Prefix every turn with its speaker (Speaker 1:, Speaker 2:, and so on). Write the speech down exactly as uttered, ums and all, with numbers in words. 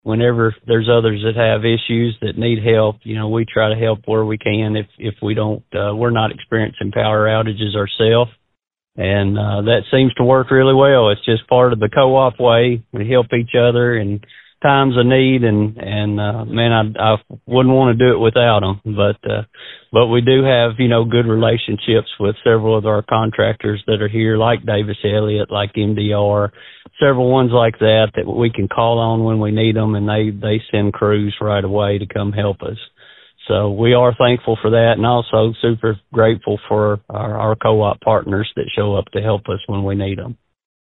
Speaker 1: whenever there's others that have issues that need help, you know, we try to help where we can. If if we don't, uh, we're not experiencing power outages ourselves, and uh, that seems to work really well. It's just part of the co-op way. We help each other in times of need, and and uh, man, I I wouldn't want to do it without them. But uh, but we do have, you know, good relationships with several of our contractors that are here, like Davis Elliott, like M D R, several ones like that that we can call on when we need them, and they they send crews right away to come help us. So we are thankful for that, and also super grateful for our, our co-op partners that show up to help us when we need them.